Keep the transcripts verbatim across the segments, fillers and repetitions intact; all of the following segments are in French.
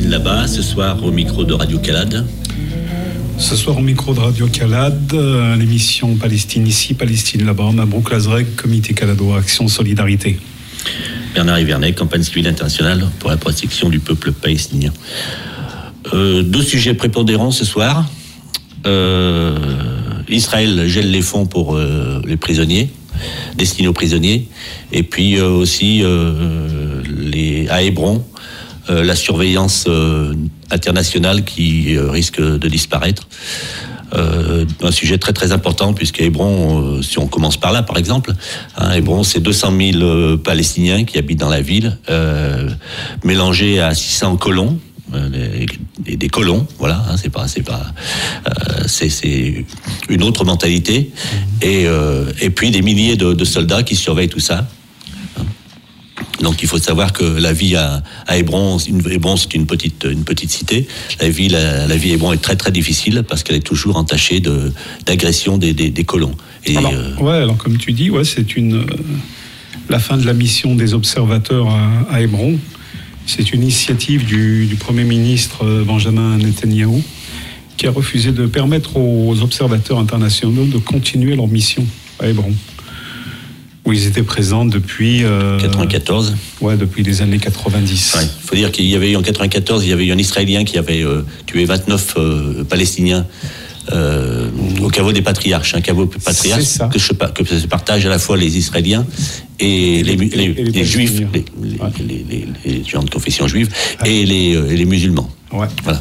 Palestine là-bas, ce soir au micro de Radio Calade. Ce soir au micro de Radio Calade, euh, l'émission Palestine ici, Palestine là-bas, Mabrouk Lazreg, Comité Caladois, Action Solidarité. Bernard Ivernet, campagne civile internationale pour la protection du peuple palestinien. Euh, deux sujets prépondérants ce soir. Euh, Israël gèle les fonds pour euh, les prisonniers, destinés aux prisonniers, et puis euh, aussi euh, les, à Hébron, euh, la surveillance euh, internationale qui euh, risque de disparaître. Euh, un sujet très très important, puisque Hébron, euh, si on commence par là par exemple, hein, Hébron c'est deux cent mille euh, Palestiniens qui habitent dans la ville, euh, mélangés à six cents colons. Des, des colons, voilà, hein, c'est pas, c'est pas, euh, c'est, c'est une autre mentalité, et euh, et puis des milliers de, de soldats qui surveillent tout ça. Donc il faut savoir que la vie à, à Hébron, une, Hébron c'est une petite une petite cité. La vie la, la vie à Hébron est très très difficile parce qu'elle est toujours entachée de d'agression des, des, des colons. Et alors, euh, ouais, alors comme tu dis, ouais, c'est une euh, la fin de la mission des observateurs à, à Hébron. C'est une initiative du, du Premier ministre Benjamin Netanyahou qui a refusé de permettre aux observateurs internationaux de continuer leur mission à Hébron, où ils étaient présents depuis... Euh, quatre-vingt-quatorze. Ouais, depuis les années quatre-vingt-dix. Il ouais, faut dire qu'il y avait eu en quatre-vingt-quatorze, il y avait eu un Israélien qui avait euh, tué vingt-neuf euh, Palestiniens euh, au caveau des patriarches, un caveau patriarche que, je, que se partagent à la fois les Israéliens et, et les, les, les, les, les juifs, les, les, ouais. les, les, les, les gens de confession juive, ouais. et, les, et les musulmans. Ouais. Voilà.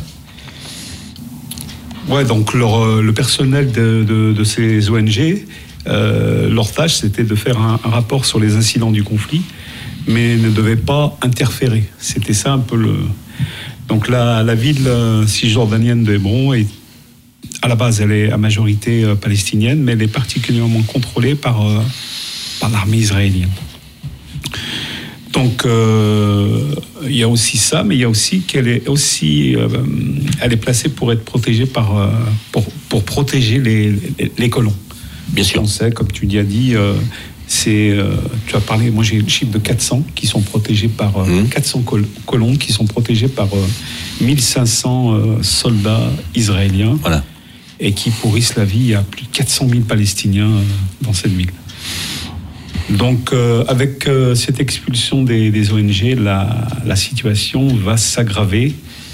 Ouais, donc leur, le personnel de, de, de ces O N G, euh, leur tâche c'était de faire un, un rapport sur les incidents du conflit, mais ne devait pas interférer. C'était ça un peu le. Donc la, la ville cisjordanienne de Hébron est. À la base, elle est à majorité euh, palestinienne, mais elle est particulièrement contrôlée par, euh, par l'armée israélienne. Donc, euh, il y a aussi ça, mais il y a aussi qu'elle est aussi, euh, elle est placée pour être protégée par, euh, pour, pour protéger les, les, les colons. Bien sûr. On sait, comme tu l'as dit, euh, c'est, euh, tu as parlé, moi j'ai le chiffre de quatre cents qui sont protégés par euh, mmh. quatre cents col- colons qui sont protégés par euh, mille cinq cents euh, soldats israéliens. Voilà. Et qui pourrissent la vie à plus de quatre cent mille Palestiniens dans cette ville. Donc, euh, avec euh, cette expulsion des, des O N G, la, la situation va s'aggraver.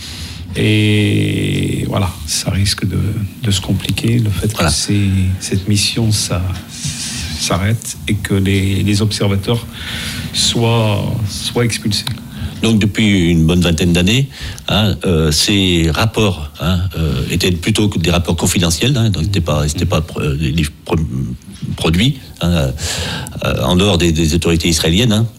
Et voilà, ça risque de, de se compliquer. Le fait voilà. que ces, cette mission ça, s'arrête et que les, les observateurs soient, soient expulsés. Donc depuis une bonne vingtaine d'années, hein, euh, ces rapports hein, euh, étaient plutôt que des rapports confidentiels, hein, donc c'était pas, c'était pas euh, des livres pro- produits hein, euh, en dehors des, des autorités israéliennes. Hein.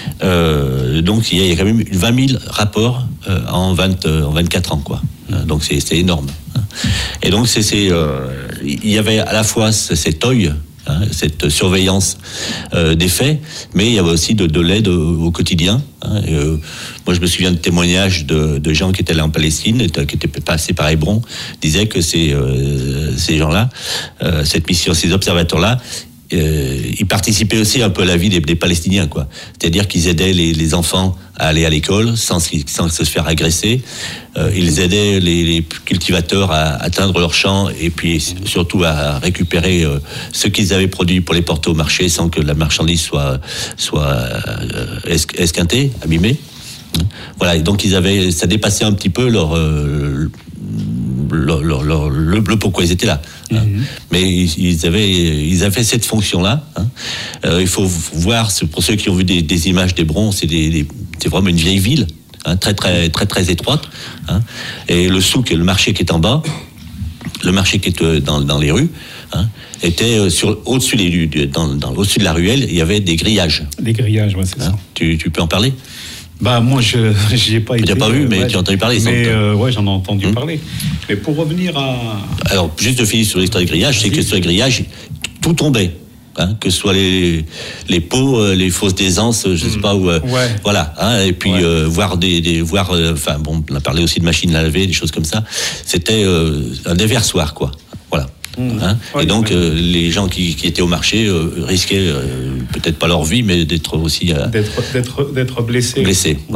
Euh, donc il y a quand même vingt mille rapports euh, en, vingt, euh, en vingt-quatre ans, quoi. Donc c'est, c'est énorme. Hein. Et donc c'est, c'est, euh, il y avait à la fois cet œil. Hein, cette surveillance euh, des faits, mais il y avait aussi de, de l'aide au, au quotidien. Hein, et, euh, moi, je me souviens de témoignages de, de gens qui étaient là en Palestine, et, qui étaient passés par Hébron, disaient que ces, euh, ces gens-là, euh, cette mission, ces observateurs-là, euh, ils participaient aussi un peu à la vie des, des Palestiniens, quoi. C'est-à-dire qu'ils aidaient les, les enfants à aller à l'école sans, sans se faire agresser. Euh, ils aidaient les, les cultivateurs à atteindre leurs champs et puis surtout à récupérer euh, ce qu'ils avaient produit pour les porter au marché sans que la marchandise soit, soit euh, esquintée, abîmée. Voilà, et donc ils avaient, ça dépassait un petit peu leur... Euh, Leur, leur, leur, le, le pourquoi ils étaient là. Mmh. Hein. Mais ils, ils, avaient, ils avaient cette fonction-là. Hein. Euh, il faut voir, pour ceux qui ont vu des, des images d'Hébron, c'est, des, des, c'est vraiment une vieille ville, hein, très, très, très, très étroite. Hein. Et le souk, le marché qui est en bas, le marché qui est dans, dans les rues, hein, était sur, au-dessus, des, dans, dans, au-dessus de la ruelle, il y avait des grillages. Des grillages, ouais, c'est hein. ça. Tu, tu peux en parler ? Bah moi je j'ai pas été. Tu n'as pas vu, mais ouais, tu as entendu parler. Mais euh, ouais, j'en ai entendu hum. parler. Mais pour revenir à. Alors juste de finir sur l'histoire des grillages, c'est que sur les grillages, tout tombait. Hein, que ce soit les les pots, les fausses d'aisance, je sais pas où. Euh, ouais. Voilà. Hein, et puis ouais. euh, voir des, des voir. Enfin euh, bon, on a parlé aussi de machines à laver, des choses comme ça. C'était euh, un déversoir, quoi. Voilà. Mmh. Hein, ouais, et donc ouais. euh, les gens qui, qui étaient au marché euh, risquaient euh, peut-être pas leur vie, mais d'être aussi euh, d'être, d'être, d'être blessés. Blessés, voilà.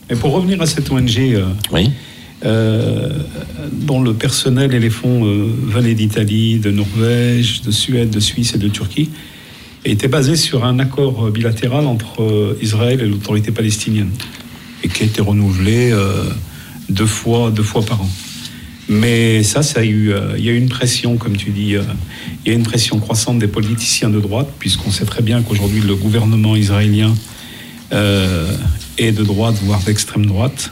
Et pour revenir à cette O N G, euh, oui. euh, dont le personnel et les fonds euh, venaient d'Italie, de Norvège, de Suède, de Suisse et de Turquie, et était basé sur un accord bilatéral entre euh, Israël et l'autorité palestinienne, et qui a été renouvelé euh, deux fois, deux fois par an. Mais ça, ça a eu, euh, il y a eu une pression, comme tu dis, euh, il y a une pression croissante des politiciens de droite, puisqu'on sait très bien qu'aujourd'hui le gouvernement israélien euh, est de droite, voire d'extrême droite.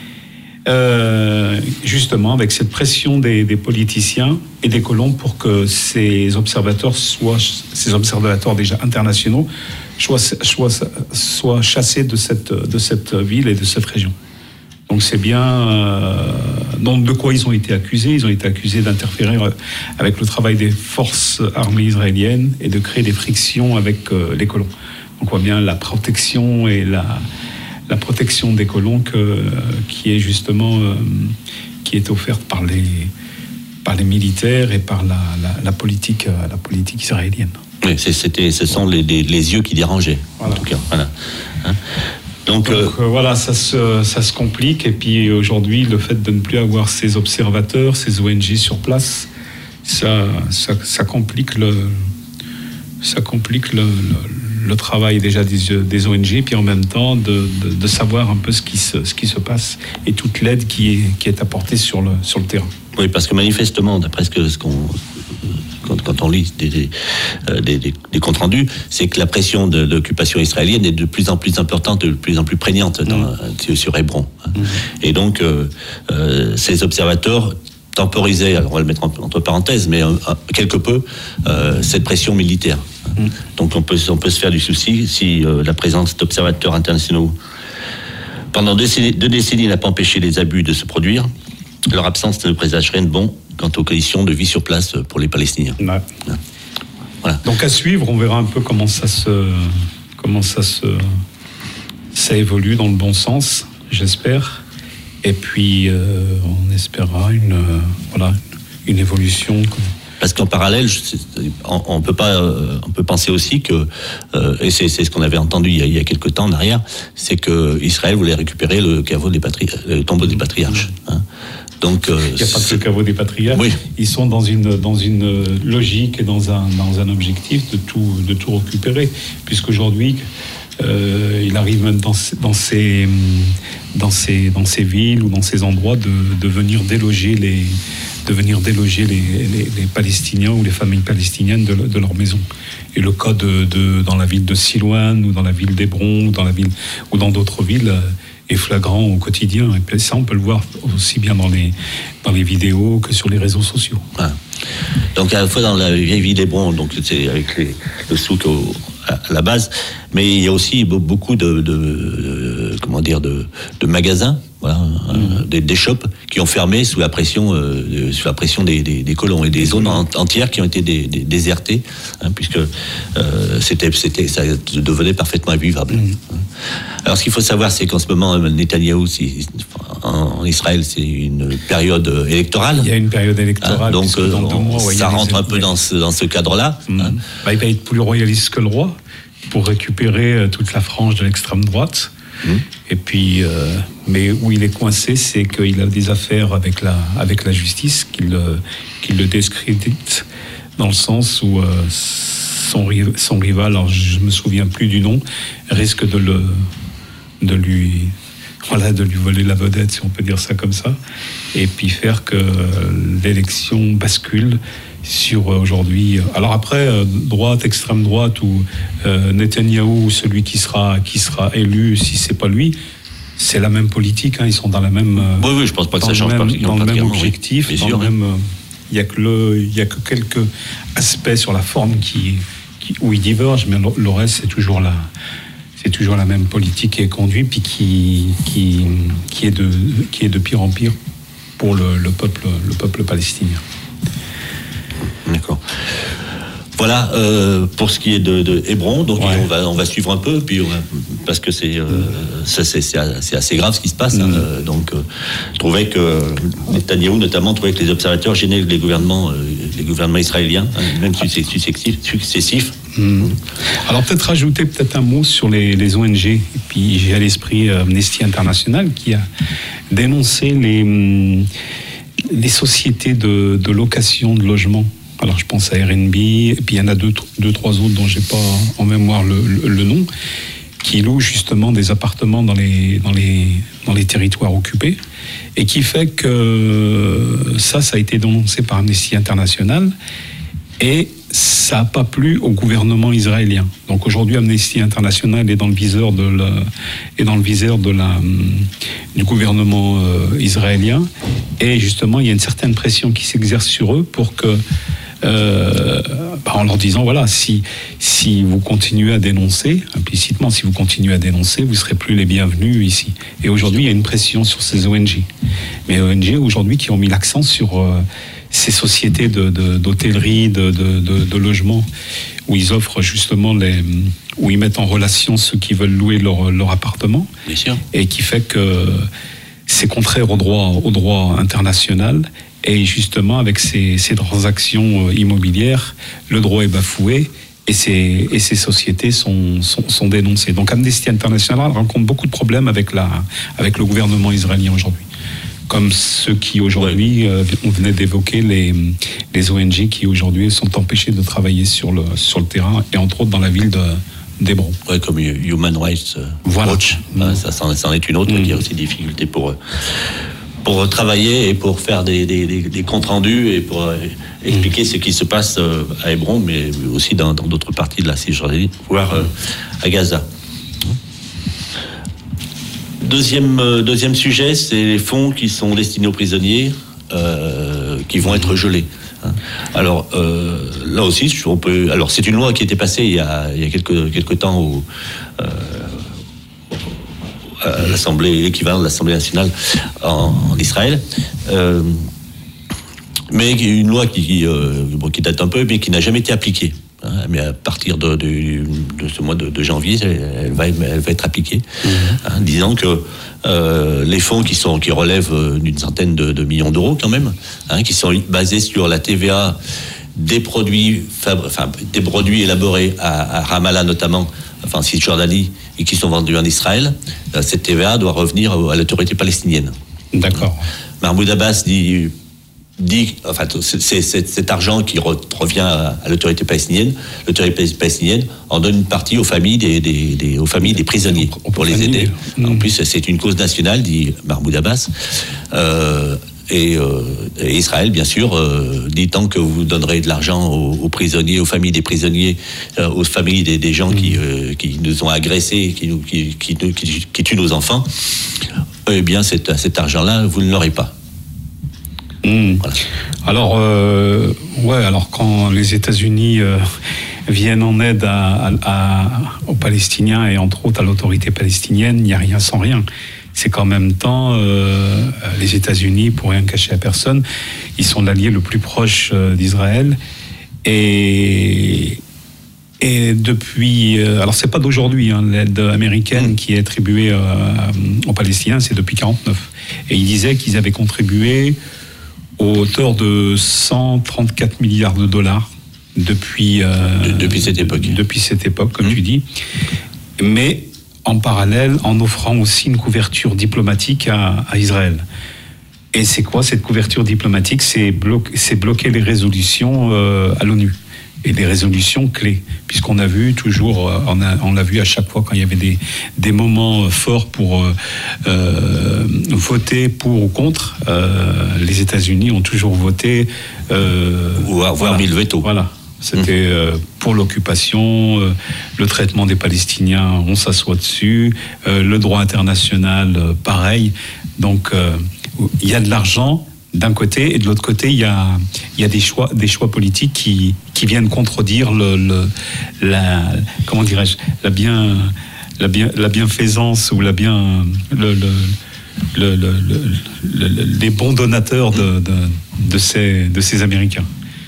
Euh, justement, avec cette pression des, des politiciens et des colons pour que ces observateurs soient, ces observateurs déjà internationaux, soient, soient, soient chassés de cette, de cette ville et de cette région. Donc c'est bien. Euh, donc de quoi ils ont été accusés ? Ils ont été accusés d'interférer avec le travail des forces armées israéliennes et de créer des frictions avec euh, les colons. Donc on voit bien la protection et la, la protection des colons que, euh, qui est justement euh, qui est offerte par les par les militaires et par la, la, la politique euh, la politique israélienne. Oui, c'était, ce sont les, les, les yeux qui dérangeaient. Voilà. En tout cas, voilà. Hein Donc, Donc euh, euh, voilà, ça se, ça se complique. Et puis aujourd'hui, le fait de ne plus avoir ces observateurs, ces O N G sur place, ça, ça, ça complique le, ça complique le, le, le travail déjà des, des O N G, puis en même temps de, de, de savoir un peu ce qui se, ce qui se passe et toute l'aide qui est, qui est apportée sur le, sur le terrain. Oui, parce que manifestement, d'après ce, que, ce qu'on... Quand, quand on lit des, des, des, des, des comptes rendus, c'est que la pression de, de l'occupation israélienne est de plus en plus importante, de plus en plus prégnante dans, mmh. sur Hébron. Mmh. Et donc, euh, euh, ces observateurs temporisaient, alors on va le mettre entre parenthèses, mais euh, quelque peu, euh, cette pression militaire. Mmh. Donc on peut, on peut se faire du souci si euh, la présence d'observateurs internationaux pendant deux, deux décennies n'a pas empêché les abus de se produire. Leur absence ne présage rien de bon quant aux conditions de vie sur place pour les Palestiniens. Ouais. Voilà. Donc à suivre, on verra un peu comment ça se, comment ça se, ça évolue dans le bon sens, j'espère. Et puis euh, on espérera une, euh, voilà, une évolution. Parce qu'en parallèle, on, on peut pas, euh, on peut penser aussi que, euh, et c'est, c'est ce qu'on avait entendu il y a, il y a quelques temps en arrière, c'est que Israël voulait récupérer le caveau des patri- le tombeau des patriarches. Hein. Donc, euh, il n'y a pas que le caveau des patriarches. Oui. Ils sont dans une, dans une logique et dans un, dans un objectif de tout, de tout récupérer. Puisqu'aujourd'hui, euh, il arrive même dans, dans, ces, dans, ces, dans ces villes ou dans ces endroits de, de venir déloger les, de venir déloger les, les, les Palestiniens ou les familles palestiniennes de, de leur maison. Et le cas de, de, dans la ville de Silouane ou dans la ville d'Hébron ou dans, la ville, ou dans d'autres villes est flagrant au quotidien. Et ça, on peut le voir aussi bien dans les, dans les vidéos que sur les réseaux sociaux. Ah. Donc, à la fois dans la vieille ville d'Hébron, donc c'est avec les, le souk au, à la base, mais il y a aussi beaucoup de, de, de comment dire, de, de magasins, voilà, mmh. euh, des, des shops qui ont fermé sous la pression, euh, de, sous la pression des, des, des colons et des zones mmh. entières qui ont été des, des, désertées, hein, puisque euh, c'était, c'était, ça devenait parfaitement invivable. Mmh. Alors, ce qu'il faut savoir, c'est qu'en ce moment, Netanyahou, c'est, en, en Israël, c'est une période électorale. Il y a une période électorale. Hein, donc, dans deux mois, ouais, ça rentre un peu dans ce, dans ce cadre-là. Mmh. Hein. Bah, il va être plus royaliste que le roi pour récupérer toute la frange de l'extrême droite. Mmh. Et puis, euh, mais où il est coincé, c'est qu'il a des affaires avec la, avec la justice, qu'il, euh, qu'il le discrédite, dans le sens où euh, son, son rival, alors je me souviens plus du nom, risque de le, de lui, voilà, de lui voler la vedette, si on peut dire ça comme ça, et puis faire que l'élection bascule sur aujourd'hui. Alors après, droite, extrême droite ou euh, Netanyahou, celui qui sera qui sera élu, si c'est pas lui, c'est la même politique. Hein, ils sont dans la même. Oui, oui, je pense pas que ça change même, pas. Dans le même objectif, oui, dans sûr, le même. Il y a que le, il y a que quelques aspects sur la forme qui, qui où ils divergent, mais le reste c'est toujours la, c'est toujours la même politique qui est conduite, puis qui qui qui est de qui est de pire en pire pour le, le peuple le peuple palestinien. D'accord. Voilà euh, pour ce qui est de, de Hébron. Donc ouais. on va on va suivre un peu, puis on va, parce que c'est euh, ça c'est, c'est c'est assez grave ce qui se passe. Mmh. Hein, euh, donc euh, je trouvais que Netanyahou notamment trouvait que les observateurs gênaient les gouvernements euh, les gouvernements israéliens, hein, même successifs, successifs. Mmh. Alors peut-être rajouter peut-être un mot sur les, les O N G. Et puis j'ai à l'esprit Amnesty International qui a dénoncé les, les sociétés de, de location de logement. Alors je pense à Airbnb, et puis il y en a deux, deux trois autres dont j'ai pas en mémoire le, le, le nom, qui louent justement des appartements dans les, dans les, dans les territoires occupés, et qui fait que ça, ça a été dénoncé par Amnesty International, et ça n'a pas plu au gouvernement israélien. Donc aujourd'hui, Amnesty International est dans le viseur de la, est dans le viseur de la, du gouvernement euh, israélien, et justement, il y a une certaine pression qui s'exerce sur eux pour que Euh, bah en leur disant voilà, si, si vous continuez à dénoncer, implicitement, si vous continuez à dénoncer, vous ne serez plus les bienvenus ici. Et aujourd'hui, il y a une pression sur ces O N G. Mais O N G aujourd'hui qui ont mis l'accent sur euh, ces sociétés de, de, d'hôtellerie, de, de, de, de logement, où ils offrent justement les, où ils mettent en relation ceux qui veulent louer leur, leur appartement. Bien sûr. Et qui fait que c'est contraire au droit, au droit international. Et justement, avec ces, ces transactions immobilières, le droit est bafoué et ces, et ces sociétés sont, sont, sont dénoncées. Donc Amnesty International rencontre beaucoup de problèmes avec, la, avec le gouvernement israélien aujourd'hui. Comme ceux qui aujourd'hui, euh, on venait d'évoquer, les, les O N G qui aujourd'hui sont empêchés de travailler sur le, sur le terrain, et entre autres dans la ville de, d'Hébron. Ouais, comme Human Rights voilà. Watch, mmh. hein, ça c'en est une autre, mmh. qui a aussi des difficultés pour eux. pour travailler et pour faire des, des, des, des comptes rendus et pour euh, expliquer mmh. ce qui se passe euh, à Hébron, mais aussi dans, dans d'autres parties de la Cisjordanie, voire euh, à Gaza. Deuxième, euh, deuxième sujet, c'est les fonds qui sont destinés aux prisonniers, euh, qui vont être gelés. Hein. Alors euh, là aussi, on peut. Alors c'est une loi qui était passée il y a, il y a quelques, quelques temps au. Euh, à l'Assemblée, l'équivalent de l'Assemblée nationale en, en Israël, euh, mais une loi qui, qui, euh, bon, qui date un peu, mais qui n'a jamais été appliquée. Hein, mais à partir de, de, de ce mois de, de janvier, elle va, elle va être appliquée, mmh. hein, disant que euh, les fonds qui sont qui relèvent d'une centaine de, de millions d'euros quand même, hein, qui sont basés sur la T V A des produits, enfin des produits élaborés à, à Ramallah notamment, enfin en Cisjordanie, et qui sont vendus en Israël, cette T V A doit revenir à l'autorité palestinienne. D'accord. Mahmoud Abbas dit, dit enfin, c'est, c'est, c'est cet argent qui re, revient à, à l'autorité palestinienne. L'autorité palestinienne en donne une partie aux familles des, des, des, aux familles des prisonniers pour les aider. Mmh. En plus, c'est une cause nationale, dit Mahmoud Abbas. Euh, Et, euh, et Israël, bien sûr, euh, dit tant que vous donnerez de l'argent aux, aux prisonniers, aux familles des prisonniers, euh, aux familles des, des gens mmh. qui, euh, qui nous ont agressés, qui, nous, qui, qui, qui, qui tuent nos enfants, eh bien cet, cet argent-là, vous ne l'aurez pas. Mmh. Voilà. Alors, euh, ouais, alors quand les États-Unis euh, viennent en aide à, à, à, aux Palestiniens et entre autres à l'autorité palestinienne, il n'y a rien sans rien. C'est qu'en même temps, euh, les États-Unis, pour rien cacher à personne, ils sont l'allié le plus proche euh, d'Israël. Et, et depuis... Euh, alors, c'est pas d'aujourd'hui, hein, l'aide américaine qui est attribuée euh, aux Palestiniens, c'est depuis quarante-neuf. Et ils disaient qu'ils avaient contribué aux hauteur de cent trente-quatre milliards de dollars depuis... Euh, de, depuis cette époque. Depuis cette époque, comme mmh. tu dis. Mais... en parallèle, en offrant aussi une couverture diplomatique à, à Israël. Et c'est quoi cette couverture diplomatique ? C'est, blo- c'est bloquer les résolutions euh, à l'ONU. Et des résolutions clés. Puisqu'on a vu toujours, on, a, on l'a vu à chaque fois quand il y avait des, des moments forts pour euh, euh, voter pour ou contre, euh, les États-Unis ont toujours voté... Euh, ou avoir voilà, mis le veto. Voilà. C'était euh, pour l'occupation, euh, le traitement des Palestiniens, on s'assoit dessus, euh, le droit international, euh, pareil. Donc, euh, il y a de l'argent d'un côté, et de l'autre côté, il y a, il y a des choix, des choix politiques qui, qui viennent contredire le, le, la, comment dirais-je, la bien, la bien, la bienfaisance ou la bien, le, le, le, le, le, le, les bons donateurs de, de, de ces, de ces Américains.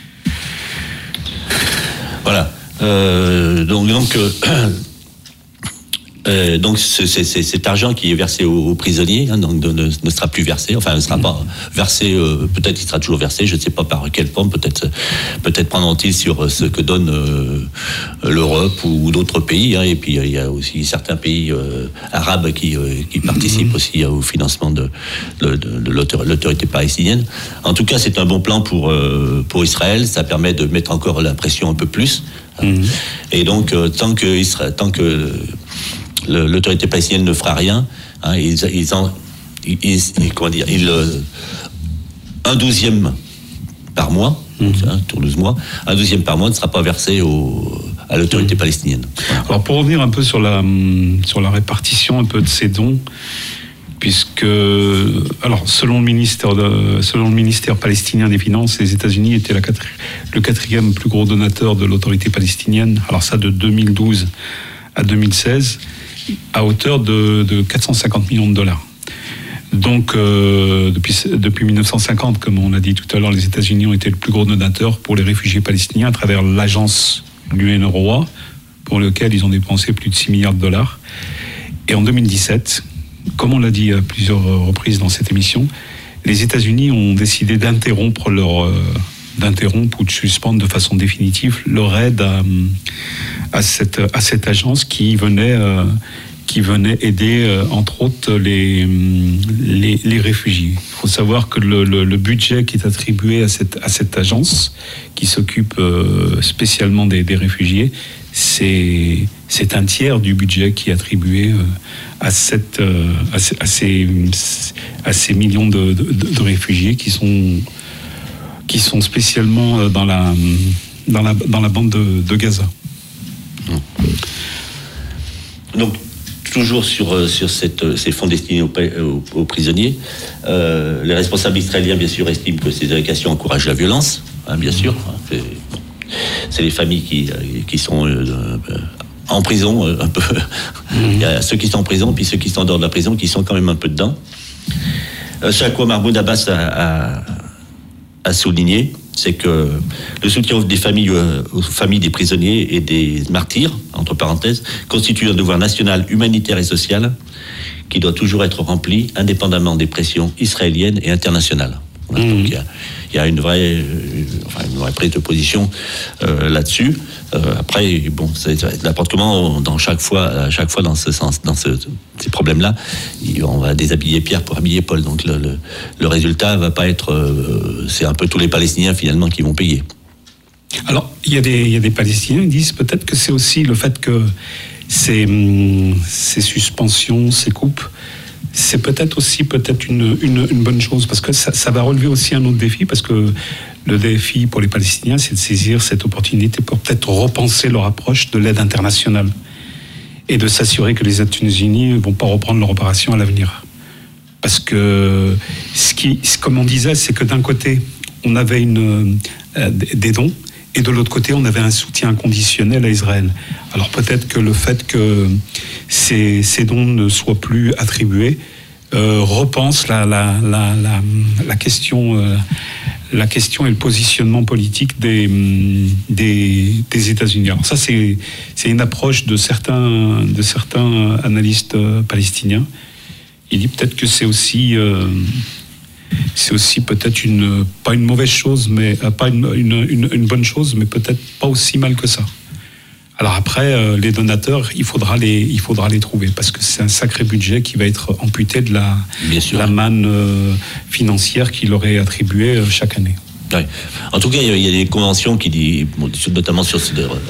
Voilà. Euh, donc, donc euh, Euh, donc c'est, c'est, c'est cet argent qui est versé aux, aux prisonniers, hein, donc ne, ne sera plus versé, enfin ne sera mmh. pas versé, euh, peut-être il sera toujours versé, je ne sais pas par quelle forme, peut-être peut-être prendront-ils sur ce que donne euh, l'Europe ou, ou d'autres pays, hein, et puis il y a aussi certains pays euh, arabes qui, euh, qui participent mmh. aussi au financement de, de, de, de l'autorité palestinienne. En tout cas, c'est un bon plan pour, euh, pour Israël, ça permet de mettre encore la pression un peu plus, hein. mmh. Et donc euh, tant que Israël, tant que l'autorité palestinienne ne fera rien, hein, ils, ils en, ils, ils, comment dire, ils, un douzième par mois, mmh. hein, sur douze mois, un douzième par mois ne sera pas versé au, à l'autorité mmh. palestinienne. Alors pour revenir un peu sur la, sur la répartition un peu de ces dons, puisque, alors selon le ministère, de, selon le ministère palestinien des Finances, les États-Unis étaient la quatri, le quatrième plus gros donateur de l'autorité palestinienne, alors ça de deux mille douze à deux mille seize, à hauteur de, de quatre cent cinquante millions de dollars. Donc, euh, depuis, depuis mille neuf cent cinquante, comme on l'a dit tout à l'heure, les États-Unis ont été le plus gros donateur pour les réfugiés palestiniens à travers l'agence U N R W A, pour lequel ils ont dépensé plus de six milliards de dollars. Et en deux mille dix-sept, comme on l'a dit à plusieurs reprises dans cette émission, les États-Unis ont décidé d'interrompre leur... Euh, d'interrompre ou de suspendre de façon définitive leur aide à, à, cette, à cette agence qui venait, euh, qui venait aider, euh, entre autres, les, les, les réfugiés. Il faut savoir que le, le, le budget qui est attribué à cette, à cette agence, qui s'occupe euh, spécialement des, des réfugiés, c'est, c'est un tiers du budget qui est attribué euh, à, cette, euh, à, ces, à, ces, à ces millions de, de, de réfugiés qui sont... qui sont spécialement dans la, dans la, dans la bande de, de Gaza. Donc, toujours sur, sur cette, ces fonds destinés aux, aux, aux prisonniers, euh, les responsables israéliens, bien sûr, estiment que ces allocations encouragent la violence, hein, bien sûr. Hein, c'est, c'est les familles qui, qui sont euh, en prison, un peu. Mmh. Il y a ceux qui sont en prison, puis ceux qui sont en dehors de la prison, qui sont quand même un peu dedans. Euh, ce à quoi Mahmoud Abbas a... a à souligner, c'est que le soutien des familles, aux familles des prisonniers et des martyrs, entre parenthèses, constitue un devoir national, humanitaire et social qui doit toujours être rempli, indépendamment des pressions israéliennes et internationales. Voilà, mmh. Donc il y a, il y a une vraie, euh, enfin une vraie prise de position euh, là-dessus. Euh, après, bon, c'est, c'est n'importe comment, dans chaque fois, à chaque fois dans ce sens, dans ce, ces problèmes-là, on va déshabiller Pierre pour habiller Paul. Donc le, le, le résultat va pas être, euh, c'est un peu tous les Palestiniens finalement qui vont payer. Alors il y a des, il y a des Palestiniens qui disent peut-être que c'est aussi le fait que ces, ces suspensions, ces coupes, c'est peut-être aussi peut-être une, une, une bonne chose, parce que ça, ça va relever aussi un autre défi, parce que le défi pour les Palestiniens, c'est de saisir cette opportunité pour peut-être repenser leur approche de l'aide internationale et de s'assurer que les États-Unis ne vont pas reprendre leur opération à l'avenir. Parce que, ce qui, comme on disait, c'est que d'un côté, on avait une, euh, des dons, et de l'autre côté, on avait un soutien inconditionnel à Israël. Alors peut-être que le fait que ces, ces dons ne soient plus attribués euh, repense la, la, la, la, la, question, euh, la question et le positionnement politique des, des, des États-Unis. Alors ça, c'est, c'est une approche de certains, de certains analystes palestiniens. Il dit peut-être que c'est aussi... Euh, c'est aussi peut-être une, pas une mauvaise chose, mais pas une, une, une, une bonne chose, mais peut-être pas aussi mal que ça. Alors après, euh, les donateurs, il faudra les, il faudra les trouver, parce que c'est un sacré budget qui va être amputé de la, la manne euh, financière qui leur est attribuée euh, chaque année. Ouais. En tout cas, il y a des conventions qui disent, notamment sur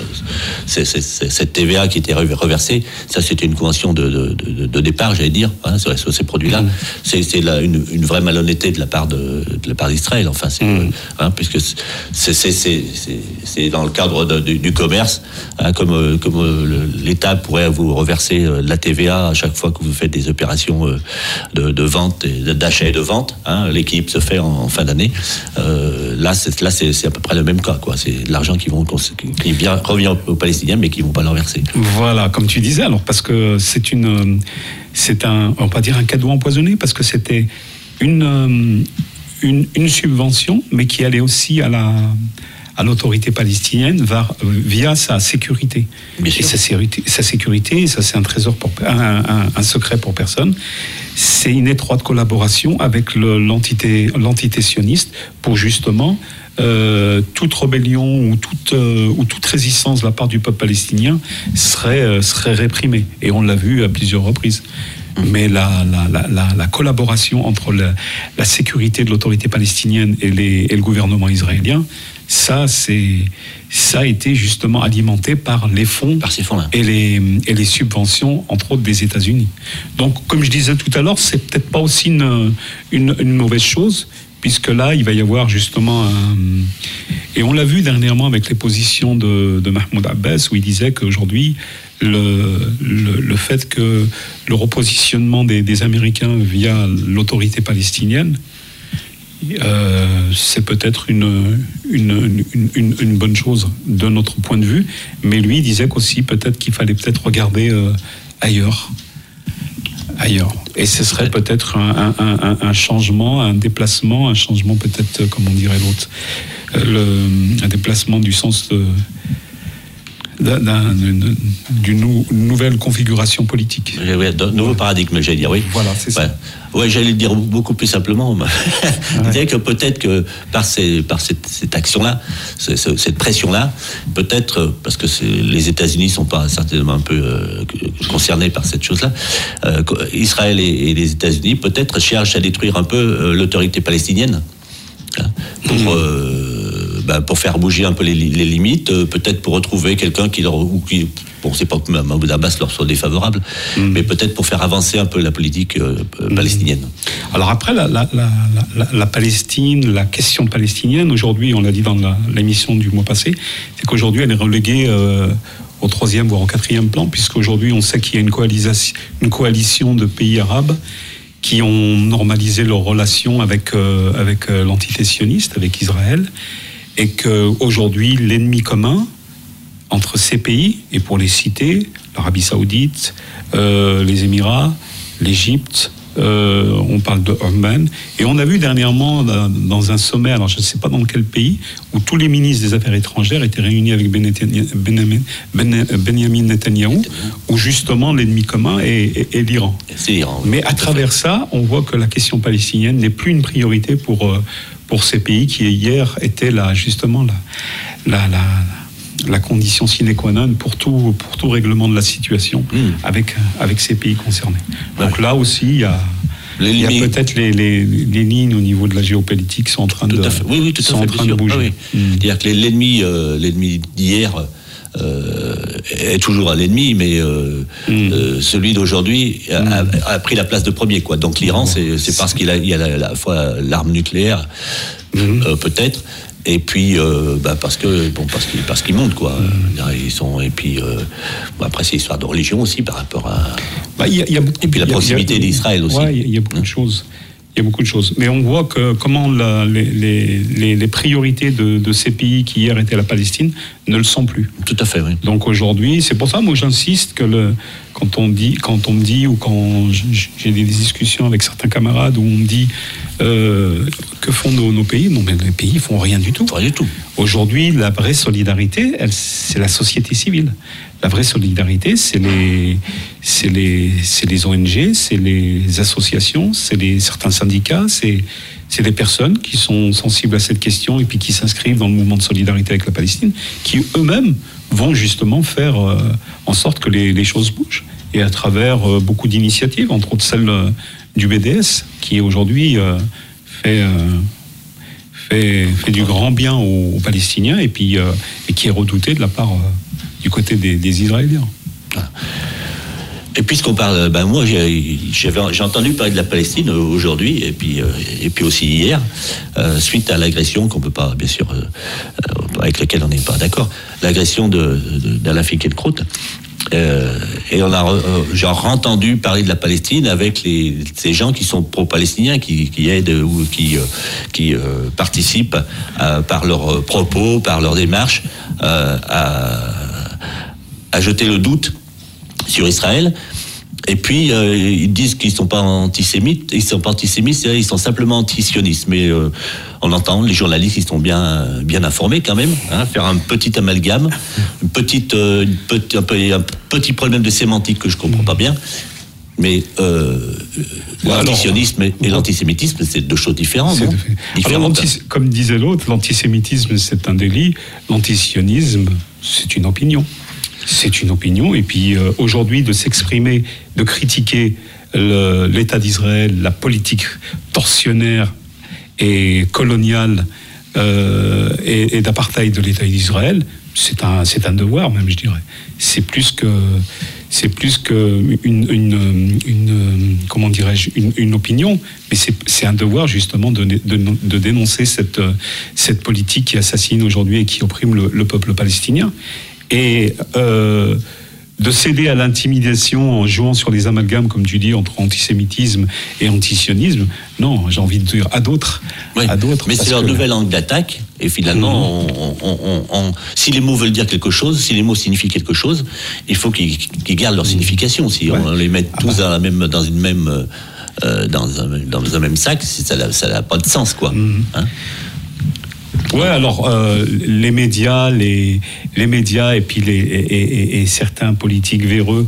cette T V A qui était reversée. Ça, c'était une convention de, de, de, de départ, j'allais dire, hein, sur, sur ces produits-là. Mmh. C'est, c'est la, une, une vraie malhonnêteté de la part de, de la part d'Israël. Enfin, c'est, mmh. hein, puisque c'est, c'est, c'est, c'est, c'est dans le cadre de, du, du commerce, hein, comme, comme l'État pourrait vous reverser la T V A à chaque fois que vous faites des opérations de, de vente, et d'achat et de vente. Hein, l'équilibre se fait en, en fin d'année. Euh, Là, c'est, là c'est, c'est à peu près le même cas, quoi. C'est de l'argent qui, vont, qui vient, revient aux Palestiniens, mais qui ne vont pas leur verser. Voilà, comme tu disais, alors, parce que c'est, une, c'est un, on va pas dire un cadeau empoisonné, parce que c'était une, une, une subvention, mais qui allait aussi à la, à l'autorité palestinienne va, via sa sécurité. Bien sûr. Et sa sécurité, sa sécurité, ça c'est un trésor pour un, un, un secret pour personne. C'est une étroite collaboration avec le, l'entité, l'entité sioniste pour justement euh, toute rébellion ou toute, euh, ou toute résistance de la part du peuple palestinien serait, euh, serait réprimée. Et on l'a vu à plusieurs reprises. Mais la, la, la, la, la collaboration entre la, la sécurité de l'autorité palestinienne et, les, et le gouvernement israélien, ça, c'est, ça a été justement alimenté par les fonds, par ces fonds-là. Et, les, et les subventions, entre autres, des États-Unis. Donc, comme je disais tout à l'heure, c'est peut-être pas aussi une, une, une mauvaise chose, puisque là, il va y avoir justement un... Et on l'a vu dernièrement avec les positions de, de Mahmoud Abbas, où il disait qu'aujourd'hui, le, le, le fait que le repositionnement des, des Américains via l'autorité palestinienne, euh, c'est peut-être une, une, une, une, une bonne chose de notre point de vue, mais lui il disait qu'aussi peut-être qu'il fallait peut-être regarder euh, ailleurs. ailleurs. Et ce serait peut-être un, un, un, un changement, un déplacement, un changement peut-être, comme on dirait l'autre, le, un déplacement du sens de... D'un, d'un, d'une nou, nouvelle configuration politique. Oui, d'un nouveau paradigme, j'allais dire, oui. Voilà, c'est ça. Oui, ouais, j'allais le dire beaucoup plus simplement. Ouais. Je disais que peut-être que par, ces, par cette, cette action-là, cette, cette pression-là, peut-être, parce que c'est, les États-Unis ne sont pas certainement un peu euh, concernés par cette chose-là, euh, Israël et, et les États-Unis peut-être cherchent à détruire un peu euh, l'autorité palestinienne. Hein, pour... Mmh. Euh, Ben pour faire bouger un peu les, les limites, euh, peut-être pour retrouver quelqu'un qui leur... Ou qui, bon, c'est pas que Mahmoud Abbas leur soit défavorable, mmh. mais peut-être pour faire avancer un peu la politique euh, mmh. palestinienne. Alors après, la, la, la, la, la Palestine, la question palestinienne, aujourd'hui, on l'a dit dans la, l'émission du mois passé, c'est qu'aujourd'hui, elle est reléguée euh, au troisième, voire au quatrième plan, puisqu'aujourd'hui, on sait qu'il y a une coalition, une coalition de pays arabes qui ont normalisé leurs relations avec, euh, avec euh, l'entité sioniste, avec Israël, et qu'aujourd'hui, l'ennemi commun entre ces pays, et pour les citer, l'Arabie Saoudite, euh, les Émirats, l'Égypte, euh, on parle de Oman, et on a vu dernièrement dans un sommet, alors je ne sais pas dans quel pays, où tous les ministres des Affaires étrangères étaient réunis avec Benjamin Netanyahou, où justement l'ennemi commun est, est, est l'Iran. C'est l'Iran. Mais à travers ça, on voit que la question palestinienne n'est plus une priorité pour... Euh, pour ces pays qui hier étaient là justement la, la, la, la condition sine qua non pour tout, pour tout règlement de la situation mmh. avec, avec ces pays concernés. Donc ouais. Là aussi, il y a, il y a peut-être les, les, les lignes au niveau de la géopolitique sont en train, de, oui, oui, tout sont à fait, en train de bouger. Ah, oui. mmh. C'est-à-dire que l'ennemi, euh, l'ennemi d'hier euh, est toujours à l'ennemi, mais euh, mmh. euh, celui d'aujourd'hui a, a, a pris la place de premier, quoi. Donc l'Iran, c'est, c'est parce qu'il a, il y a la, la fois l'arme nucléaire, mmh. euh, peut-être, et puis euh, bah parce que bon parce qu'ils parce qu'ils montent, quoi. Mmh. Ils sont, et puis euh, bon, après c'est histoire de religion aussi par rapport à bah, y a, y a beaucoup, et puis la proximité y a, y a, d'Israël aussi. Ouais, il y a beaucoup mmh. de choses. Il y a beaucoup de choses. Mais on voit que comment la, les, les, les priorités de, de ces pays qui hier étaient la Palestine ne le sont plus. Tout à fait, oui. Donc aujourd'hui, c'est pour ça, moi j'insiste que le, quand, on dit, quand on me dit, ou quand j'ai des discussions avec certains camarades où on me dit euh, que font nos, nos pays, non mais les pays ne font rien du tout. Rien du tout. Aujourd'hui, la vraie solidarité, elle, c'est la société civile. La vraie solidarité, c'est les, c'est les, c'est les O N G, c'est les associations, c'est les, certains syndicats, c'est, c'est des personnes qui sont sensibles à cette question et puis qui s'inscrivent dans le mouvement de solidarité avec la Palestine, qui eux-mêmes vont justement faire euh, en sorte que les, les choses bougent. Et à travers euh, beaucoup d'initiatives, entre autres celle euh, du B D S, qui aujourd'hui euh, fait... Euh, Fait, fait du grand bien aux, aux Palestiniens et puis euh, et qui est redouté de la part euh, du côté des, des Israéliens. Et puisqu'on parle, ben moi j'ai, j'avais, j'ai entendu parler de la Palestine aujourd'hui et puis euh, et puis aussi hier euh, suite à l'agression qu'on peut pas bien sûr euh, avec laquelle on n'est pas d'accord, l'agression de, de d'Alain Finkielkraut. Euh, et on a euh, genre entendu parler de la Palestine avec les, ces gens qui sont pro-palestiniens, qui, qui aident ou qui, euh, qui euh, participent à, par leurs propos, par leurs démarches, euh, à, à jeter le doute sur Israël. Et puis, euh, ils disent qu'ils ne sont pas antisémites, ils ne sont pas antisémites, ils sont simplement antisionistes. Mais euh, on entend, les journalistes, ils sont bien, bien informés quand même. Hein, faire un petit amalgame, une petite, euh, une petit, un, peu, un petit problème de sémantique que je ne comprends pas bien. Mais euh, l'antisionisme et, et l'antisémitisme, c'est deux choses différentes. Non Alors, comme disait l'autre, l'antisémitisme, c'est un délit. L'antisionisme, c'est une opinion. C'est une opinion, et puis euh, aujourd'hui de s'exprimer, de critiquer le, l'État d'Israël, la politique tortionnaire et coloniale euh, et, et d'apartheid de l'État d'Israël, c'est un, c'est un devoir même, je dirais. C'est plus que, c'est plus que une, une, une comment dirais-je, une, une opinion, mais c'est, c'est un devoir justement de, de, de dénoncer cette, cette politique qui assassine aujourd'hui et qui opprime le, le peuple palestinien. Et euh, de céder à l'intimidation en jouant sur les amalgames, comme tu dis, entre antisémitisme et antisionisme, non, j'ai envie de dire à d'autres. Oui, à d'autres mais c'est leur que... nouvelle angle d'attaque, et finalement, mmh. on, on, on, on, si les mots veulent dire quelque chose, si les mots signifient quelque chose, il faut qu'ils, qu'ils gardent leur signification. Si ouais. on les met tous ah bah. dans, la même, dans une même, euh, dans, un, dans un même sac, ça n'a pas de sens, quoi. Mmh. Hein? Ouais, alors euh, les médias, les les médias et puis les et, et, et certains politiques véreux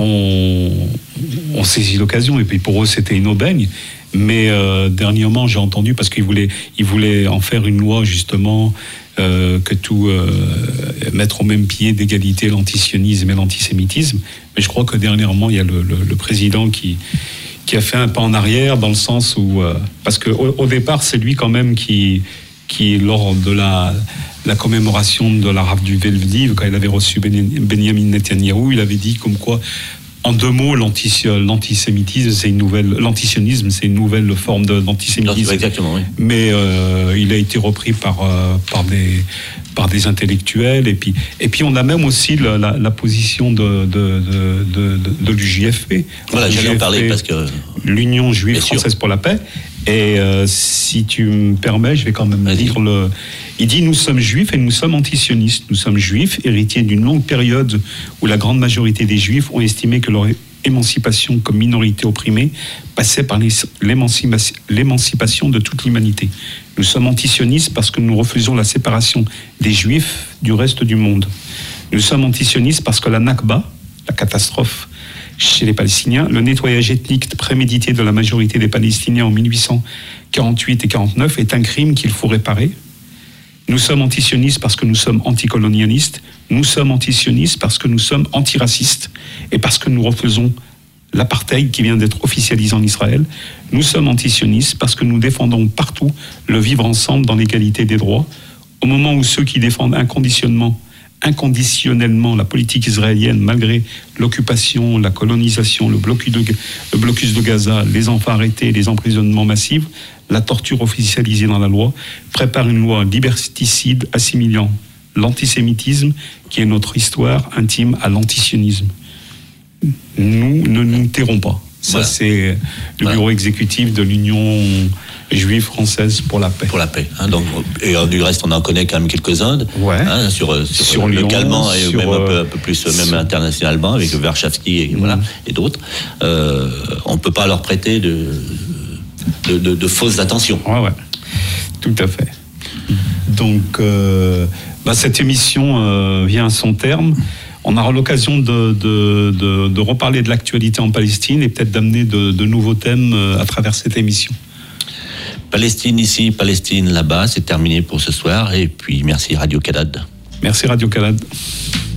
ont ont saisi l'occasion, et puis pour eux c'était une aubaine. Mais euh, dernièrement j'ai entendu, parce qu'ils voulaient ils voulaient en faire une loi justement euh, que tout euh, mettre au même pied d'égalité l'antisionisme et l'antisémitisme. Mais je crois que dernièrement il y a le, le, le président qui qui a fait un pas en arrière, dans le sens où euh, parce que au, au départ c'est lui quand même qui qui, lors de la, la commémoration de la rafle du Veldiv, quand il avait reçu Benjamin Netanyahou, il avait dit comme quoi, en deux mots, l'antis, l'antisémitisme, c'est une nouvelle, l'antisionisme, c'est une nouvelle forme de, d'antisémitisme. Exactement, oui. Mais euh, il a été repris par, euh, par, des, par des intellectuels. Et puis, et puis on a même aussi la, la, la position de, de, de, de, de, de l'U J F P. Voilà, j'allais en parler parce que... L'Union juive française pour la paix. Et euh, si tu me permets, je vais quand même Vas-y. dire le... Il dit « Nous sommes juifs et nous sommes antisionistes. Nous sommes juifs, héritiers d'une longue période où la grande majorité des juifs ont estimé que leur émancipation comme minorité opprimée passait par les, l'émancipation, l'émancipation de toute l'humanité. Nous sommes antisionistes parce que nous refusons la séparation des juifs du reste du monde. Nous sommes antisionistes parce que la Nakba, la catastrophe chez les Palestiniens, le nettoyage ethnique prémédité de la majorité des Palestiniens en dix-huit cent quarante-huit et quarante-neuf est un crime qu'il faut réparer. Nous sommes antisionistes parce que nous sommes anticolonialistes. Nous sommes antisionistes parce que nous sommes antiracistes et parce que nous refusons l'apartheid qui vient d'être officialisé en Israël. Nous sommes antisionistes parce que nous défendons partout le vivre ensemble dans l'égalité des droits. Au moment où ceux qui défendent inconditionnellement inconditionnellement la politique israélienne, malgré l'occupation, la colonisation, le blocus de, le blocus de Gaza, les enfants arrêtés, les emprisonnements massifs, la torture officialisée dans la loi, prépare une loi liberticide assimilant l'antisémitisme, qui est notre histoire intime, à l'antisionisme. Nous ne nous tairons pas. Ça, voilà. C'est le voilà. bureau exécutif de l'Union juive française pour la paix. Pour la paix. Hein, donc, et euh, du reste, on en connaît quand même quelques-uns. Ouais. Hein, sur, sur, sur localement Lyon, et sur, même un peu, un peu plus sur, même internationalement, avec Warszawski et, mmh. voilà, et d'autres. Euh, on ne peut pas leur prêter de, de, de, de fausses attentions. Ouais, ouais. Tout à fait. Donc, euh, bah, cette émission euh, vient à son terme. On aura l'occasion de, de, de, de reparler de l'actualité en Palestine et peut-être d'amener de, de nouveaux thèmes à travers cette émission. Palestine ici, Palestine là-bas, c'est terminé pour ce soir. Et puis merci Radio Calade. Merci Radio Calade.